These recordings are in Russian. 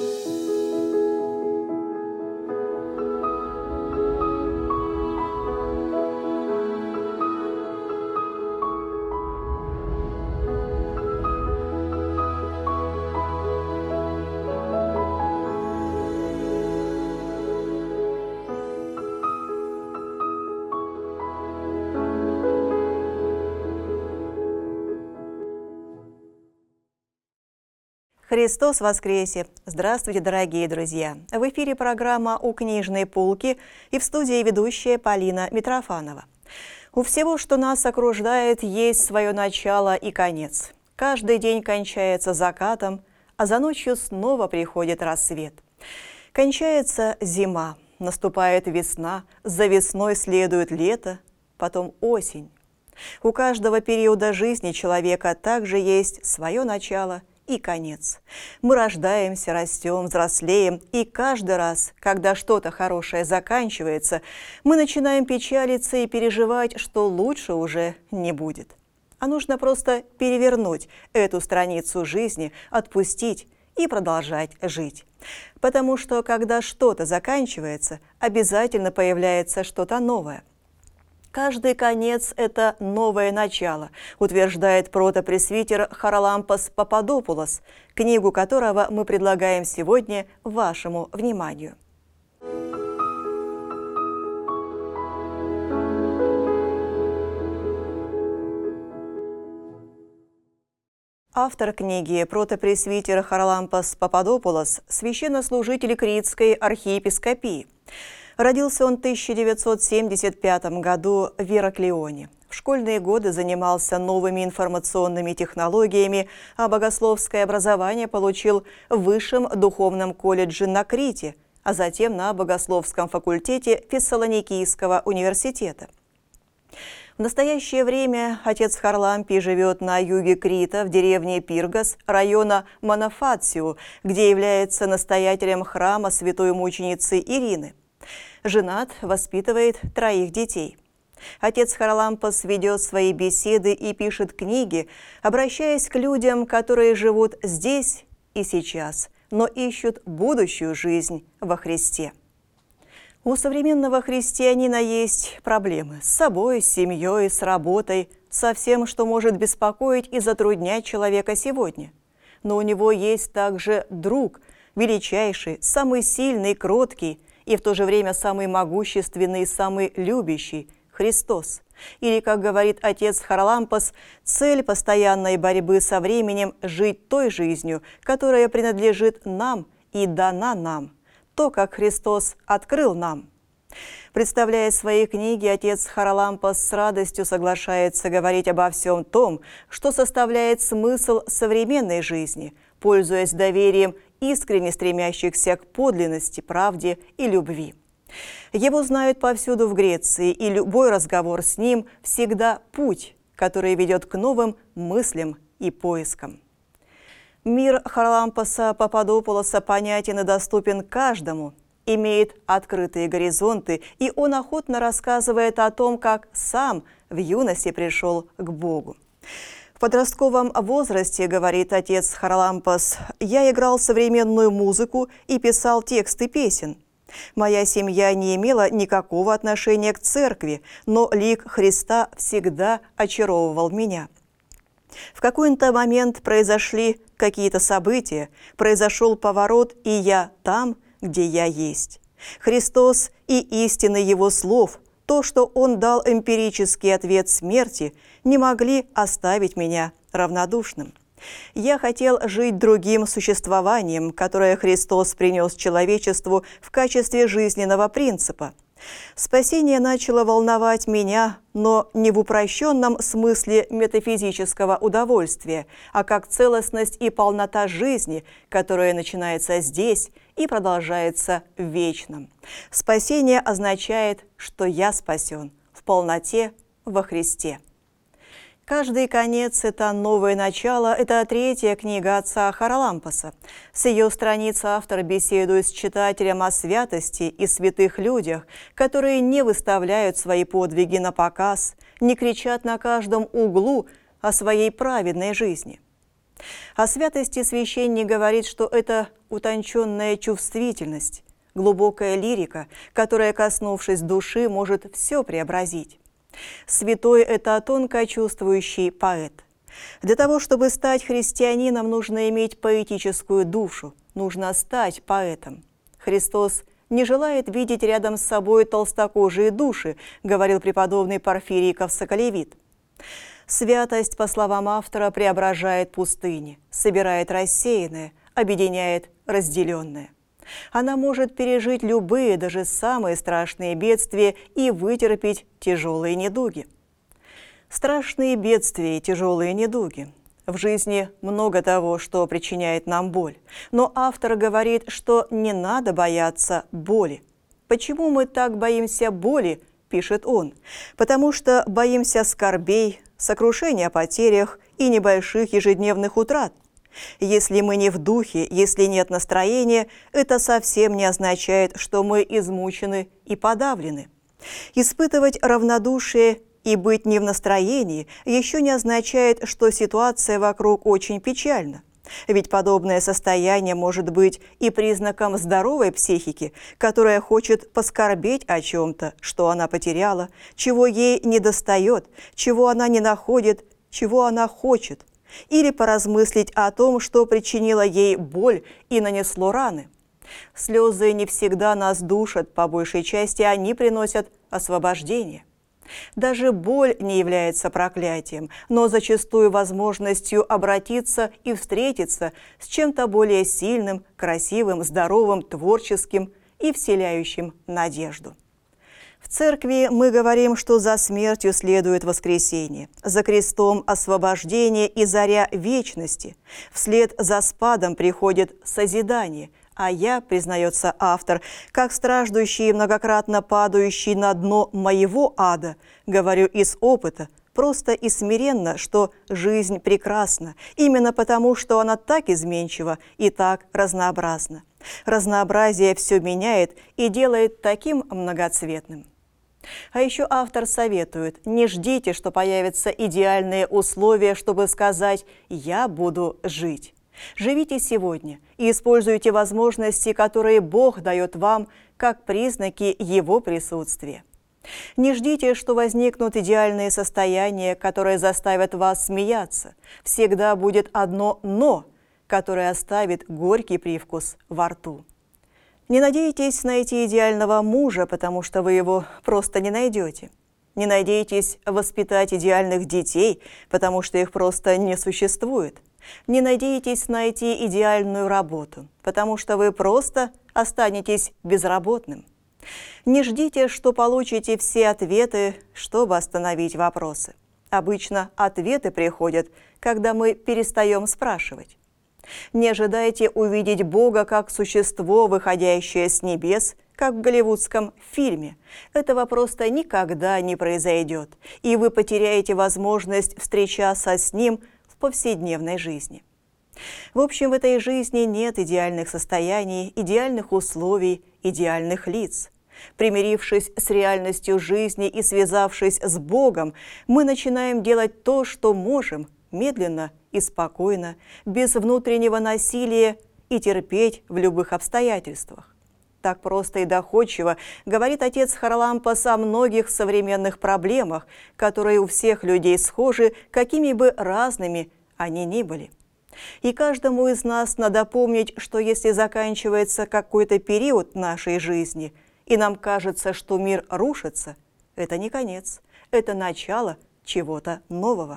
Христос воскресе! Здравствуйте, дорогие друзья! В эфире программа «У книжной полки» и в студии ведущая Полина Митрофанова. У всего, что нас окружает, есть свое начало и конец. Каждый день кончается закатом, а за ночью снова приходит рассвет. Кончается зима, наступает весна, за весной следует лето, потом осень. У каждого периода жизни человека также есть свое начало и конец. Мы рождаемся, растем, взрослеем, и каждый раз, когда что-то хорошее заканчивается, мы начинаем печалиться и переживать, что лучше уже не будет. А нужно просто перевернуть эту страницу жизни, отпустить и продолжать жить. Потому что, когда что-то заканчивается, обязательно появляется что-то новое. Каждый конец – это новое начало, утверждает протопресвитер Харалампос Пападопулос, книгу которого мы предлагаем сегодня вашему вниманию. Автор книги протопресвитер Харалампос Пападопулос – священнослужитель Критской архиепископии. Родился он в 1975 году в Ираклионе. В школьные годы занимался новыми информационными технологиями, а богословское образование получил в Высшем духовном колледже на Крите, а затем на богословском факультете Фессалоникийского университета. В настоящее время отец Харлампий живет на юге Крита, в деревне Пиргос, района Монофациу, где является настоятелем храма святой мученицы Ирины. Женат, воспитывает 3 детей. Отец Харалампос ведет свои беседы и пишет книги, обращаясь к людям, которые живут здесь и сейчас, но ищут будущую жизнь во Христе. У современного христианина есть проблемы с собой, с семьей, с работой, со всем, что может беспокоить и затруднять человека сегодня. Но у него есть также друг, величайший, самый сильный, кроткий, и в то же время самый могущественный, самый любящий – Христос. Или, как говорит отец Харалампос, цель постоянной борьбы со временем – жить той жизнью, которая принадлежит нам и дана нам, то, как Христос открыл нам. Представляя свои книги, отец Харалампос с радостью соглашается говорить обо всем том, что составляет смысл современной жизни, пользуясь доверием искренне стремящихся к подлинности, правде и любви. Его знают повсюду в Греции, и любой разговор с ним всегда путь, который ведет к новым мыслям и поискам. Мир Харалампоса Пападопулоса понятен и доступен каждому, имеет открытые горизонты, и он охотно рассказывает о том, как сам в юности пришел к Богу. В подростковом возрасте, говорит отец Харалампос, я играл современную музыку и писал тексты песен. Моя семья не имела никакого отношения к церкви, но лик Христа всегда очаровывал меня. В какой-то момент произошли какие-то события, произошел поворот, и я там, где я есть. Христос и истины Его слов, то, что Он дал эмпирический ответ смерти, не могли оставить меня равнодушным. Я хотел жить другим существованием, которое Христос принес человечеству в качестве жизненного принципа. Спасение начало волновать меня, но не в упрощенном смысле метафизического удовольствия, а как целостность и полнота жизни, которая начинается здесь и продолжается в вечном. Спасение означает, что я спасен в полноте во Христе. Каждый конец – это новое начало, это 3-я книга отца Харалампоса. С ее страниц автор беседует с читателем о святости и святых людях, которые не выставляют свои подвиги на показ, не кричат на каждом углу о своей праведной жизни. О святости священник говорит, что это утонченная чувствительность, глубокая лирика, которая, коснувшись души, может все преобразить. Святой – это тонко чувствующий поэт. Для того, чтобы стать христианином, нужно иметь поэтическую душу, нужно стать поэтом. Христос не желает видеть рядом с собой толстокожие души, говорил преподобный Порфирий Ковсоколевит. Святость, по словам автора, преображает пустыни, собирает рассеянное, объединяет разделенное. Она может пережить любые, даже самые страшные бедствия и вытерпеть тяжелые недуги. Страшные бедствия и тяжелые недуги. В жизни много того, что причиняет нам боль. Но автор говорит, что не надо бояться боли. Почему мы так боимся боли, пишет он? Потому что боимся скорбей, сокрушения о потерях и небольших ежедневных утрат. Если мы не в духе, если нет настроения, это совсем не означает, что мы измучены и подавлены. Испытывать равнодушие и быть не в настроении еще не означает, что ситуация вокруг очень печальна. Ведь подобное состояние может быть и признаком здоровой психики, которая хочет поскорбеть о чем-то, что она потеряла, чего ей недостает, чего она не находит, чего она хочет, или поразмыслить о том, что причинило ей боль и нанесло раны. Слезы не всегда нас душат, по большей части они приносят освобождение. Даже боль не является проклятием, но зачастую возможностью обратиться и встретиться с чем-то более сильным, красивым, здоровым, творческим и вселяющим надежду. В церкви мы говорим, что за смертью следует воскресение, за крестом освобождение и заря вечности. Вслед за спадом приходит созидание, а я, признается автор, как страждущий и многократно падающий на дно моего ада, говорю из опыта, просто и смиренно, что жизнь прекрасна, именно потому, что она так изменчива и так разнообразна. Разнообразие все меняет и делает таким многоцветным. А еще автор советует: не ждите, что появятся идеальные условия, чтобы сказать «я буду жить». Живите сегодня и используйте возможности, которые Бог дает вам, как признаки Его присутствия. Не ждите, что возникнут идеальные состояния, которые заставят вас смеяться. Всегда будет одно «но», которое оставит горький привкус во рту. Не надейтесь найти идеального мужа, потому что вы его просто не найдете. Не надейтесь воспитать идеальных детей, потому что их просто не существует. Не надейтесь найти идеальную работу, потому что вы просто останетесь безработным. Не ждите, что получите все ответы, чтобы остановить вопросы. Обычно ответы приходят, когда мы перестаем спрашивать. Не ожидайте увидеть Бога как существо, выходящее с небес, как в голливудском фильме. Этого просто никогда не произойдет, и вы потеряете возможность встречаться с Ним в повседневной жизни. В общем, в этой жизни нет идеальных состояний, идеальных условий, идеальных лиц. Примирившись с реальностью жизни и связавшись с Богом, мы начинаем делать то, что можем, медленно и спокойно, без внутреннего насилия и терпеть в любых обстоятельствах. Так просто и доходчиво говорит отец Харлампас о многих современных проблемах, которые у всех людей схожи, какими бы разными они ни были. И каждому из нас надо помнить, что если заканчивается какой-то период нашей жизни, и нам кажется, что мир рушится, это не конец, это начало чего-то нового.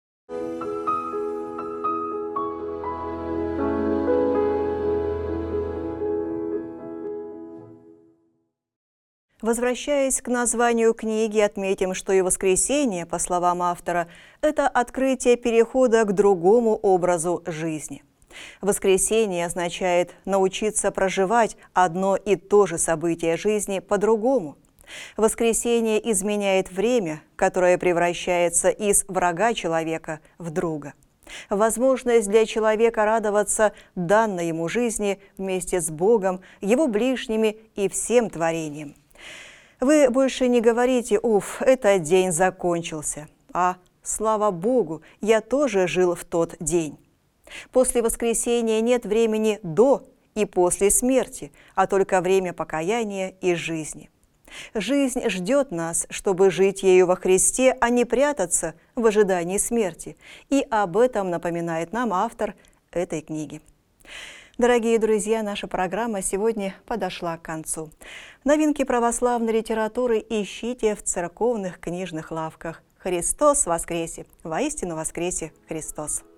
Возвращаясь к названию книги, отметим, что и воскресение, по словам автора, это открытие перехода к другому образу жизни. Воскресение означает научиться проживать одно и то же событие жизни по-другому. Воскресение изменяет время, которое превращается из врага человека в друга. Возможность для человека радоваться данной ему жизни вместе с Богом, его ближними и всем творением. Вы больше не говорите «Уф, этот день закончился», а «Слава Богу, я тоже жил в тот день». После воскресения нет времени до и после смерти, а только время покаяния и жизни. Жизнь ждет нас, чтобы жить ею во Христе, а не прятаться в ожидании смерти. И об этом напоминает нам автор этой книги. Дорогие друзья, наша программа сегодня подошла к концу. Новинки православной литературы ищите в церковных книжных лавках. Христос воскресе! Воистину воскресе Христос!